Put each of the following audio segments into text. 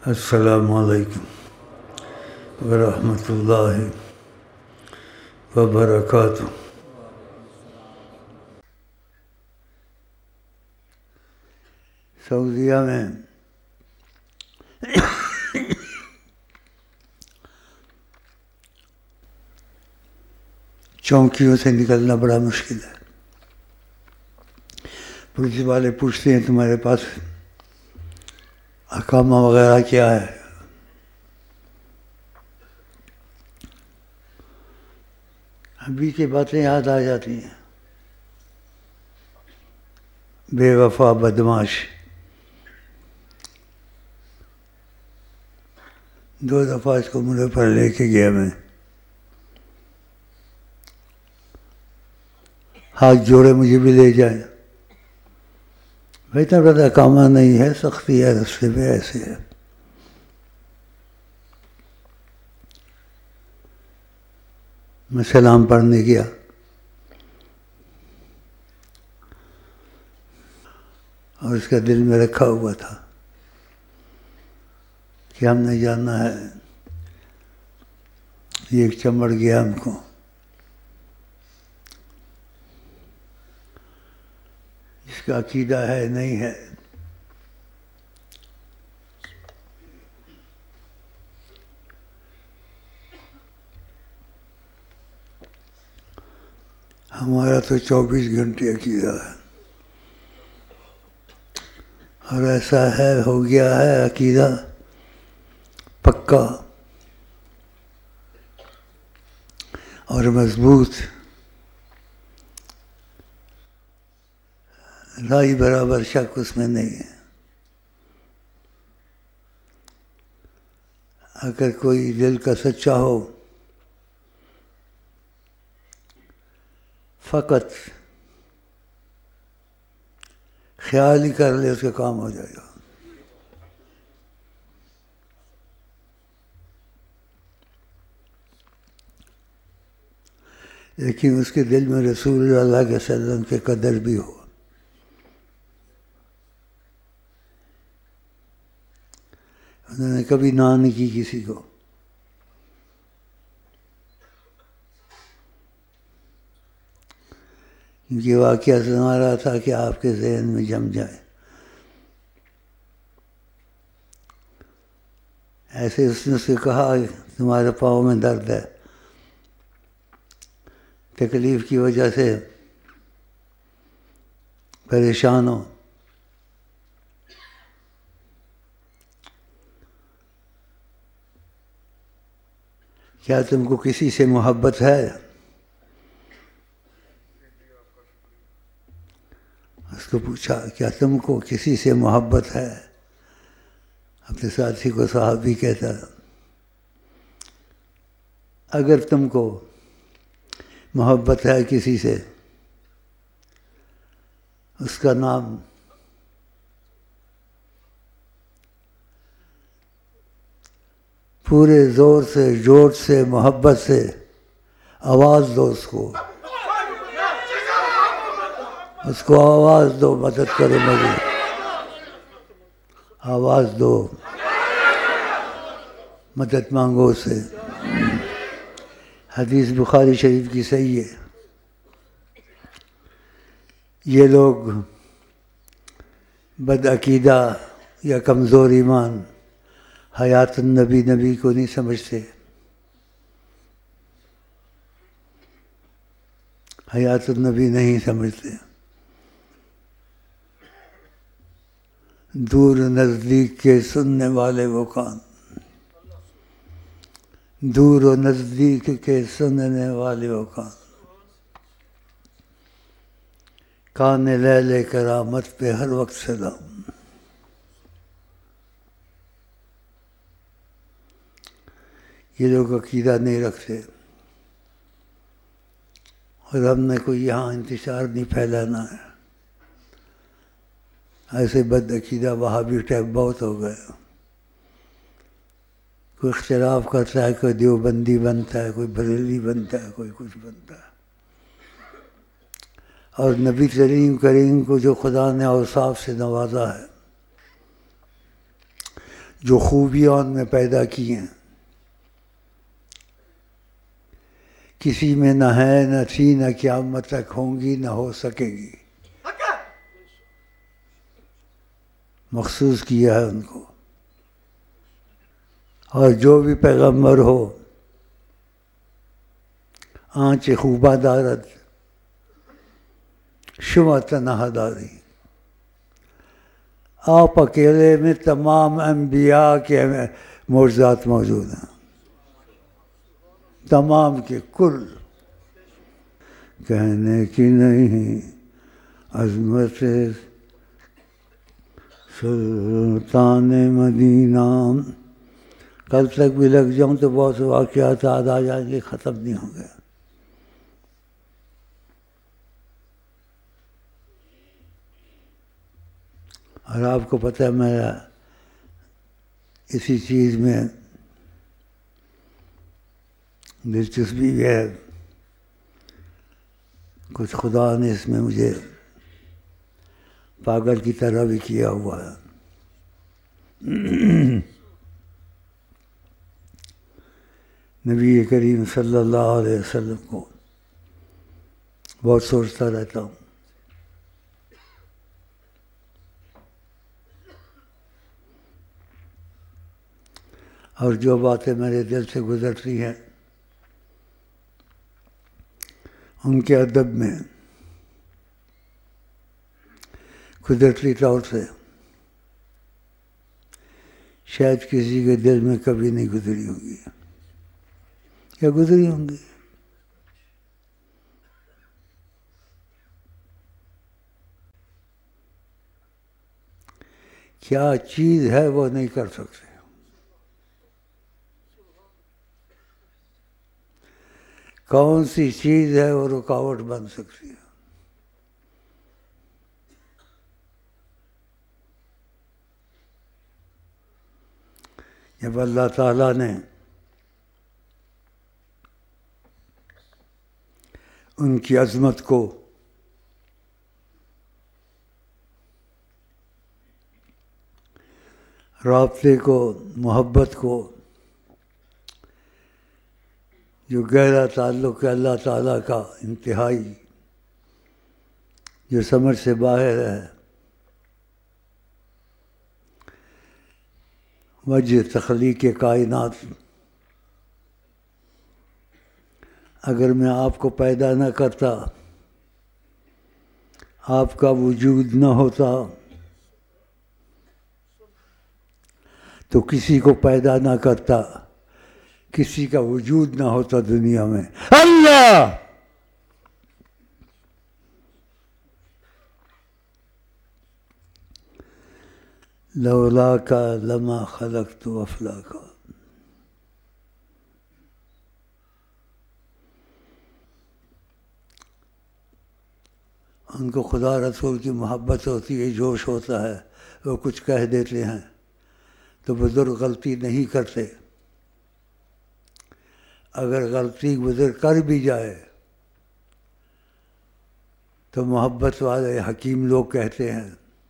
السلام علیکم ورحمۃ اللہ وبرکاتہ۔ سعودیہ میں چوکیوں سے نکلنا بڑا مشکل ہے۔ پولیس والے پوچھتے ہیں تمہارے پاس اقامہ وغیرہ کیا ہے؟ ابھی کی باتیں یاد آ جاتی ہیں۔ بے وفا بدماش 2 دفعہ اس کو منہ پر لے کے گیا میں، ہاتھ جوڑے مجھے بھی لے جائے۔ بہتر بتا اقامہ نہیں ہے، سختی ہے رستے پہ، ایسے ہے۔ میں سلام پڑھنے گیا، اور اس کا دل میں رکھا ہوا تھا کہ ہم نے جاننا ہے۔ یہ ایک چمڑ گیا ہم کو، جس کا عقیدہ ہے نہیں ہے۔ ہمارا تو 24 گھنٹے عقیدہ ہے، اور ایسا ہے، ہو گیا ہے عقیدہ پکا اور مضبوط، رائی برابر شک اس میں نہیں ہے۔ اگر کوئی دل کا سچا ہو، فقط خیال ہی کر لے، اس کا کام ہو جائے گا۔ لیکن اس کے دل میں رسول اللہ کے صلی اللہ علیہ وسلم کے قدر بھی ہو۔ انہوں نے کبھی نہ نہیں کی کسی کو، کیونکہ واقعہ سنا رہا تھا کہ آپ کے ذہن میں جم جائے۔ ایسے اس نے سے کہا تمہارے پاؤں میں درد ہے، تکلیف کی وجہ سے پریشان ہو، کیا تم کو کسی سے محبت ہے؟ اس کو پوچھا کیا تم کو کسی سے محبت ہے؟ اپنے ساتھی کو صحابی کہتا، اگر تم کو محبت ہے کسی سے، اس کا نام پورے زور سے، جوش سے، محبت سے آواز دو، اس کو آواز دو، مدد کرو میری، آواز دو، مدد مانگو سے۔ حدیث بخاری شریف کی صحیح ہے۔ یہ لوگ بدعقیدہ یا کمزور ایمان حیات النبی نبی کو نہیں سمجھتے، حیات النبی نہیں سمجھتے۔ دور نزدیک کے سننے والے وہ کان، دور و نزدیک کے سننے والے وہ کان، کان لیل کرامت پہ ہر وقت سلام۔ یہ لوگ عقیدہ نہیں رکھتے، اور ہم نے کوئی یہاں انتشار نہیں پھیلانا ہے۔ ایسے بد عقیدہ وہابی ٹائپ بہت ہو گئے، کوئی اختلاف کرتا ہے، کوئی دیوبندی بنتا ہے، کوئی بریلوی بنتا ہے، کوئی کچھ بنتا ہے۔ اور نبی کریم کو جو خدا نے اوصاف سے نوازا ہے، جو خوبیاں ان میں پیدا کی ہیں، کسی میں نہ ہے، نہ تھی، نہ قیامت تک ہوں گی، نہ ہو سکے گی، مخصوص کیا ہے ان کو۔ اور جو بھی پیغمبر ہو، آنچ خوبہ دارد شمع تنہا داری، آپ اکیلے میں تمام انبیاء کے معجزات موجود ہیں، تمام کے کل، کہنے کی نہیں عظمت سلطان مدینہ۔ کل تک بھی لگ جاؤں تو بہت سے واقعات یاد آ جائیں گے، ختم نہیں ہوں گے۔ اور آپ کو پتہ ہے میرا اسی چیز میں دلچسپی بھی ہے، کچھ خدا نے اس میں مجھے پاگل کی طرح بھی کیا ہوا ہے۔ نبی کریم صلی اللہ علیہ وسلم کو بہت سوچتا رہتا ہوں، اور جو باتیں میرے دل سے گزرتی ہیں ان کے ادب میں قدرتی طور سے شاید کسی کے دل میں کبھی نہیں گزری ہوں گی، یا گزری ہوں گی۔ کیا چیز ہے وہ نہیں کر سکتے، کون سی چیز ہے وہ رکاوٹ بن سکتی ہے۔ جب اللہ تعالیٰ نے ان کی عظمت کو رابطے کو، محبت کو، جو گہرا تعلق ہے اللہ تعالیٰ کا انتہائی، جو سمجھ سے باہر ہے، وجہ تخلیق کائنات، اگر میں آپ کو پیدا نہ کرتا، آپ کا وجود نہ ہوتا، تو کسی کو پیدا نہ کرتا، کسی کا وجود نہ ہوتا دنیا میں۔ اللہ لولاک لما خلقت افلاک۔ ان کو خدا رسول کی محبت ہوتی ہے، جوش ہوتا ہے، وہ کچھ کہہ دیتے ہیں تو بزرگ غلطی نہیں کرتے، اگر غلطی بزرگ کر بھی جائے تو محبت والے حکیم لوگ کہتے ہیں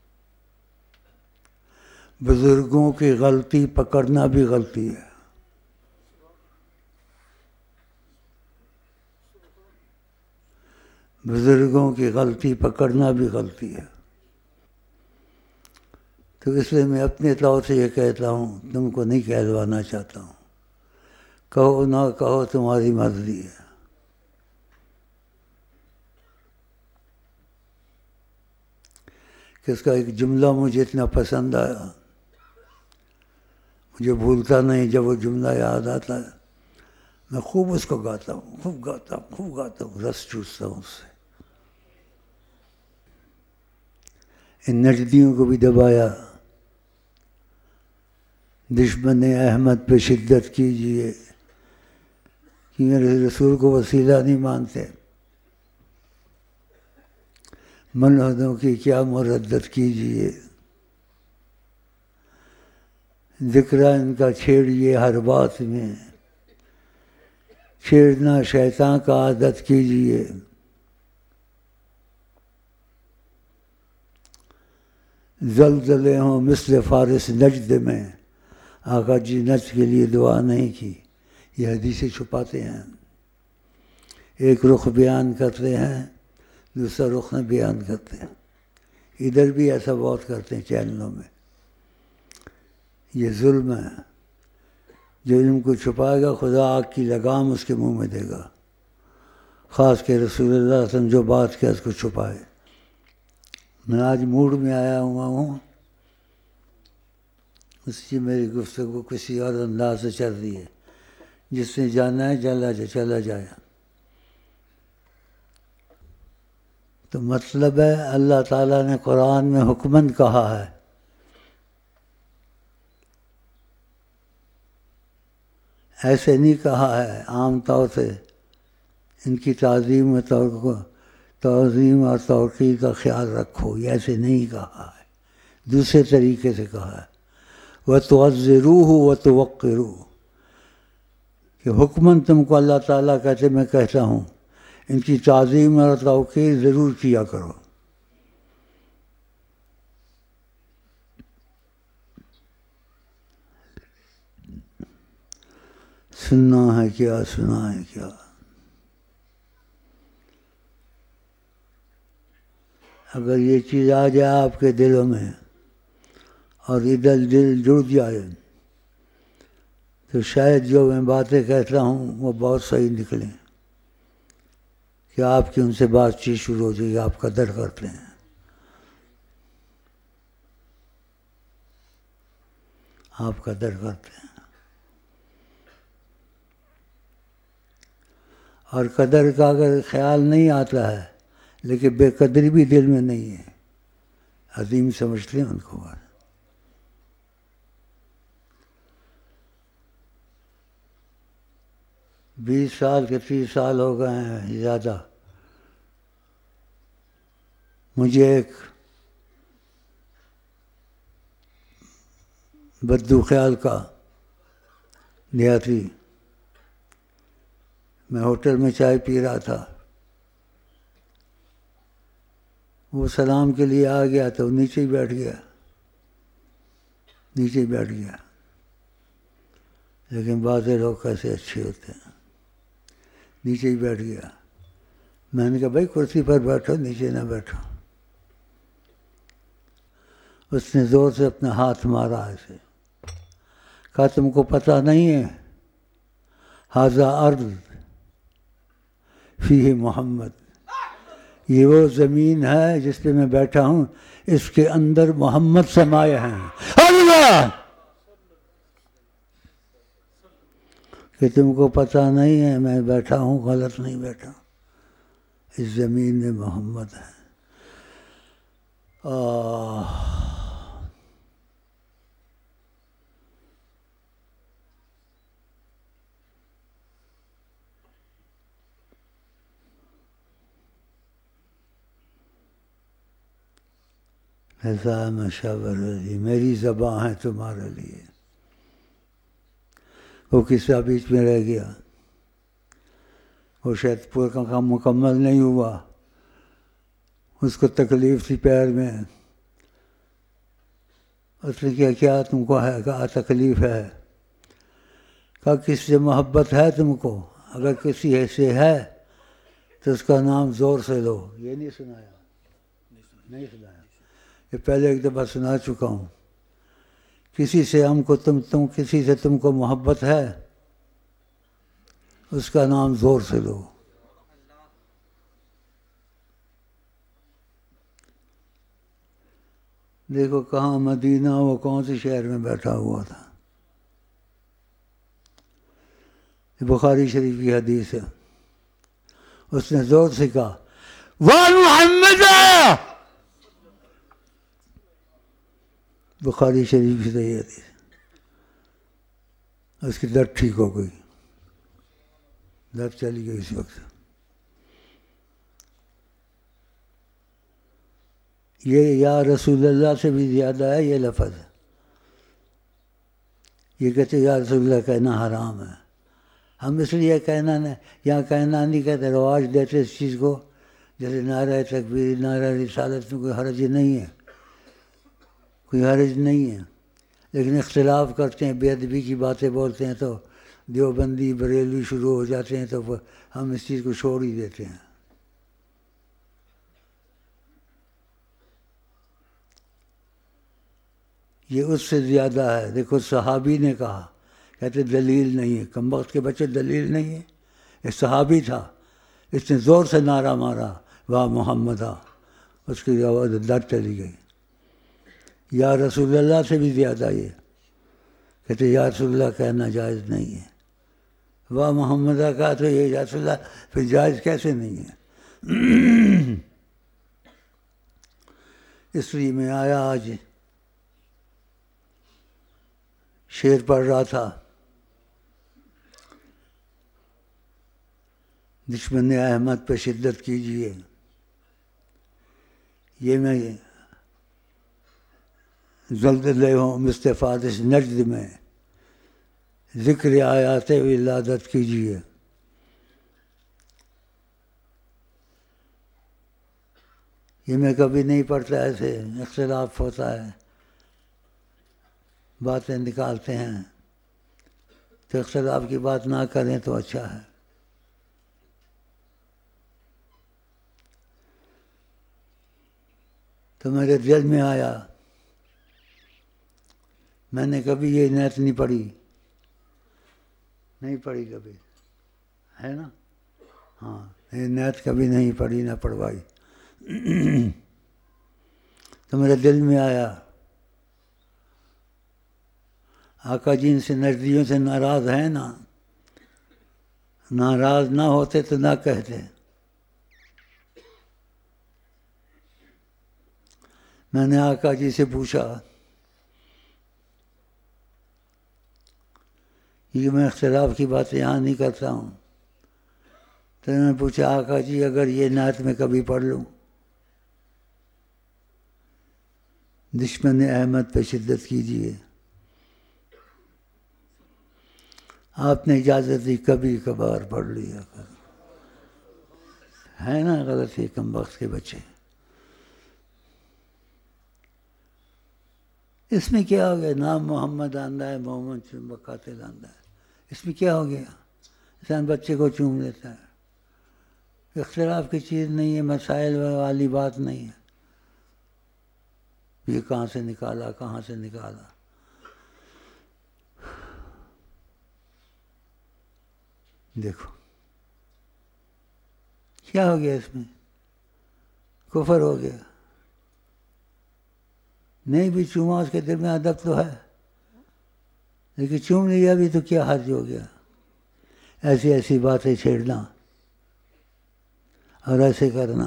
بزرگوں کی غلطی پکڑنا بھی غلطی ہے۔ بزرگوں کی غلطی پکڑنا بھی غلطی ہے۔ تو اس لیے میں اپنے طور سے یہ کہتا ہوں، تم کو نہیں کہلوانا چاہتا ہوں، کہو نہ کہو تمہاری مرضی ہے۔ کہ اس کا ایک جملہ مجھے اتنا پسند آیا، مجھے بھولتا نہیں، جب وہ جملہ یاد آتا ہے میں خوب اس کو گاتا ہوں، خوب گاتا ہوں، رس چوستا ہوں اس سے۔ ان نجدیوں کو بھی دبایا، دشمن احمد پہ شدت کیجیے، کہ میرے رسول کو وسیلہ نہیں مانتے، منہدوں کی کیا مردت کیجیے، ذکر ان کا چھیڑیے ہر بات میں، چھیڑنا شیطان کا عادت کیجیے۔ زلزلے ہوں مثل فارس نجد میں، آقا جی نفس کے لیے دعا نہیں کی، یہ حدیثیں چھپاتے ہیں، ایک رخ بیان کرتے ہیں، دوسرا رخ نہ بیان کرتے ہیں. ادھر بھی ایسا بہت کرتے ہیں چینلوں میں. یہ ظلم ہے. جو علم کو چھپائے گا خدا آگ کی لگام اس کے منہ میں دے گا، خاص کے رسول اللہ صلی اللہ علیہ وسلم جو بات کیا اس کو چھپائے. میں آج موڈ میں آیا ہوا ہوں، اس لیے میری گفتگو کسی اور انداز سے چل رہی ہے. جس نے جانا ہے چلا جائے. تو مطلب ہے اللہ تعالیٰ نے قرآن میں حکمن کہا ہے. ایسے نہیں کہا ہے عام طور سے ان کی تعظیم اور توقیر کا خیال رکھو، یہ ایسے نہیں کہا ہے، دوسرے طریقے سے کہا ہے. وَتُعَزِّرُوهُ وَتُوَقِّرُوهُ کہ حکماً تم کو اللہ تعالیٰ کہتے میں کہتا ہوں ان کی تعظیم اور توقیر ضرور کیا کرو. سننا ہے کیا، سنا ہے کیا. اگر یہ چیز آ جائے آپ کے دلوں میں اور ادھر دل جڑ جائے تو شاید جو میں باتیں کہتا ہوں وہ بہت صحیح نکلیں کہ آپ کی ان سے بات چیت شروع ہو جائے گی. آپ قدر کرتے ہیں، آپ قدر کرتے ہیں، اور قدر کا اگر خیال نہیں آتا ہے لیکن بے قدری بھی دل میں نہیں ہے، عظیم سمجھتے ہیں ان کو. 20 سال کے 30 سال ہو گئے ہیں زیادہ. مجھے ایک بدو خیال کا دیہاتی، میں ہوٹل میں چائے پی رہا تھا، وہ سلام کے لیے آ گیا تو نیچے ہی بیٹھ گیا. لیکن بعض لوگ کیسے اچھے ہوتے ہیں، نیچے ہی بیٹھ گیا. میں نے کہا بھائی کرسی پر بیٹھو، نیچے نہ بیٹھو. اس نے زور سے اپنا ہاتھ مارا ایسے، کہا تم کو پتہ نہیں ہے ھذا ارض فیہ محمد، یہ وہ زمین ہے جس پہ میں بیٹھا ہوں، اس کے اندر محمد سمائے ہیں. اللہ کہ تم کو پتہ نہیں ہے میں بیٹھا ہوں، غلط نہیں بیٹھا، اس زمین میں محمد ہے. ایسا مشاور میری زباں ہے تمہارے لیے. وہ قصہ بیچ میں رہ گیا، وہ شاید پورا کا کام مکمل نہیں ہوا. اس کو تکلیف تھی پیر میں. اس نے کیا تم کو ہے؟ کہا تکلیف ہے. کہا کس سے محبت ہے تم کو؟ اگر کسی سے ہے تو اس کا نام زور سے لو. یہ نہیں سنایا، نہیں سنایا، یہ پہلے ایک دفعہ سنا چکا ہوں. کسی سے ہم کو کسی سے تم کو محبت ہے، اس کا نام زور سے لو. دیکھو کہاں مدینہ، وہ کون سے شہر میں بیٹھا ہوا تھا. بخاری شریف کی حدیث ہے. اس نے زور سے کہا وَمُحَمَّدَ. بخاری شریف کی صحیح حدیث. اس کی درد ٹھیک ہو گئی، درد چلی گئی اس وقت. یہ یا رسول اللہ سے بھی زیادہ ہے یہ لفظ. یہ کہتے یا رسول اللہ کہنا حرام ہے. ہم اس لیے کہنا نہیں کہتے، رواج دیتے اس چیز کو. جیسے نعرہ تکبیر، نعرہ رسالت میں کوئی حرج نہیں ہے، کوئی حرج نہیں ہے. لیکن اختلاف کرتے ہیں، بے ادبی کی باتیں بولتے ہیں تو دیوبندی بریلوی شروع ہو جاتے ہیں، تو ہم اس چیز کو چھوڑ ہی دیتے ہیں۔ یہ اس سے زیادہ ہے۔ دیکھو صحابی نے کہا، کہتے دلیل نہیں ہے، کمبخت کے بچے دلیل نہیں ہے۔ ایک صحابی تھا، اس نے زور سے نعرہ مارا، واہ محمدہ، اس کی آواز در چلی گئی۔ یا رسول اللہ سے بھی زیادہ یہ کہتے یا رسول اللہ کہنا جائز نہیں ہے۔ واہ محمدہ کہا تو یہ یا رسول اللہ پھر جائز کیسے نہیں ہے؟ اس لیے میں آیا آج شعر پڑھ رہا تھا، دشمن احمد پہ شدت کیجیے۔ یہ میں زلزلے ہوں مستفادش نجد میں، ذکر آیات ولادت کیجیے۔ یہ میں کبھی نہیں پڑھتا، ایسے اختلاف ہوتا ہے، باتیں نکالتے ہیں، تو اختلاف کی بات نہ کریں تو اچھا ہے۔ تو میرے دل میں آیا، میں نے کبھی یہ نیت نہیں پڑھی کبھی، ہے نا؟ ہاں، یہ نیت کبھی نہیں پڑھی نہ پڑھوائی۔ تو میرے دل میں آیا، آقا جی ان سے نزدیکیوں سے ناراض ہیں نا، ناراض نہ ہوتے تو نہ کہتے۔ میں نے آقا جی سے پوچھا، یہ میں اختلاف کی باتیں یہاں نہیں کرتا ہوں، تو میں نے پوچھا آقا جی اگر یہ نعت میں کبھی پڑھ لوں، دشمن احمد پہ شدت کیجیے، آپ نے اجازت دی کبھی کبھار پڑھ لیا کر، ہے نا غلطی کم وقت کے بچے۔ اس میں کیا ہو گیا؟ نام محمد آندہ ہے، محمد چوم قاتل آندہ ہے، اس میں کیا ہو گیا؟ انسان بچے کو چوم لیتا ہے، اختلاف کی چیز نہیں ہے، مسائل والی بات نہیں ہے۔ یہ کہاں سے نکالا، کہاں سے نکالا؟ دیکھو کیا ہو گیا، اس میں کفر ہو گیا۔ نہیں بھی چوما، اس کے دل میں ادب تو ہے، لیکن چوم لیا بھی تو کیا حرج ہو گیا؟ ایسی ایسی باتیں چھیڑنا اور ایسے کرنا،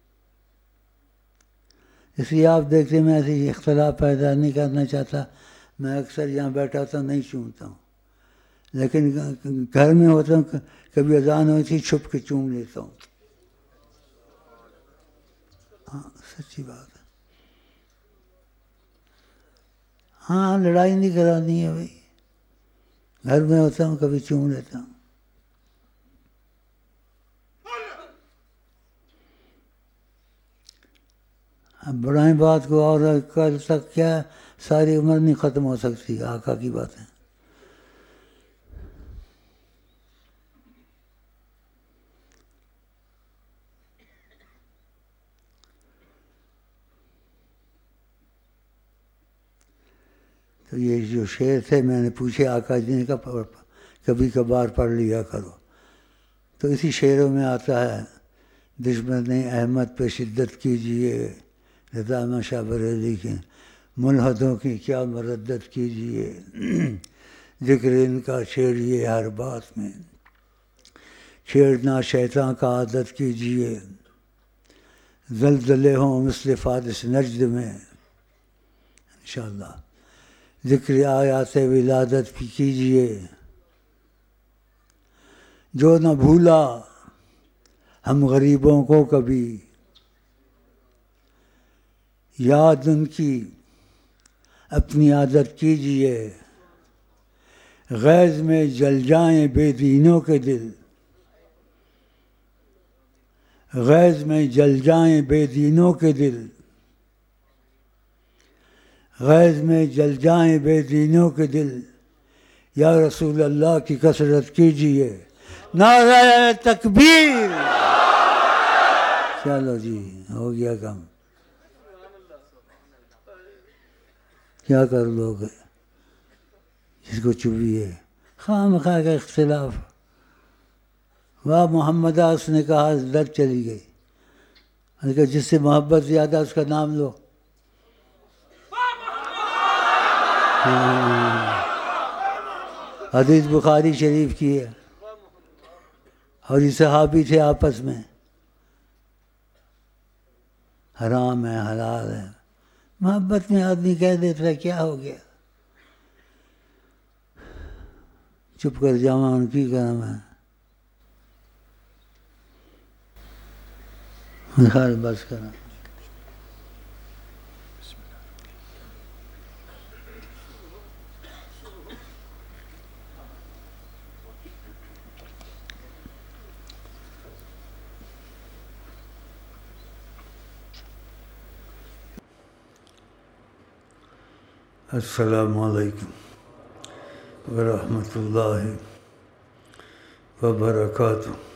اس لیے آپ دیکھتے میں ایسے اختلاف پیدا نہیں کرنا چاہتا، میں اکثر یہاں بیٹھا ہوتا ہوں نہیں چومتا ہوں، لیکن گھر میں ہوتا ہوں کبھی اذان ہوتی چھپ کے چوم لیتا ہوں۔ ہاں سچی بات ہے، ہاں لڑائی نہیں کرانی ہے بھائی، گھر میں ہوتا ہوں کبھی چوم لیتا ہوں۔ اب بڑھائیں بات کو، اور کل تک کیا ساری عمر نہیں ختم ہو سکتی آقا کی باتیں۔ تو یہ جو شعر تھے میں نے پوچھے آقا جی نے کہا کبھی کبھار پڑھ لیا کرو، تو اسی شعروں میں آتا ہے دشمن احمد پہ شدت کیجیے، رضا شاہ بریلوی کے ملحدوں کی کیا مردت کیجیے، ذکر ان کا چھیڑیے ہر بات میں، چھیڑنا شیطان کا عادت کیجیے، زلزلے ہوں مثل فادش نجد میں، انشاءاللہ ذکر آیات ولادت بھی کیجیے، جو نہ بھولا ہم غریبوں کو کبھی، یاد ان کی اپنی عادت کیجیے، غیظ میں جل جائیں بے دینوں کے دل، غیظ میں جل جائیں بے دینوں کے دل، غیظ میں جل جائیں بے دینوں کے دل، یا رسول اللہ کی کثرت کیجیے نعرہ تکبیر۔ چلو جی ہو گیا کام، کیا کر لو گے جس کو چوبی ہے خواہ مخواہ کا اختلاف۔ واہ محمد اس نے کہا لت چلی گئی، میں نے کہا جس سے محبت زیادہ اس کا نام لو۔ حدیث بخاری شریف کی ہے، اور یہ صحابی تھے آپس میں، حرام ہے حلال ہے، محبت میں آدمی کہہ دیتا ہے کیا ہو گیا، چپ کر جاواں ان کی کرم ہے۔ خیر بس کرنا۔ السلام علیکم ورحمۃ اللہ وبرکاتہ۔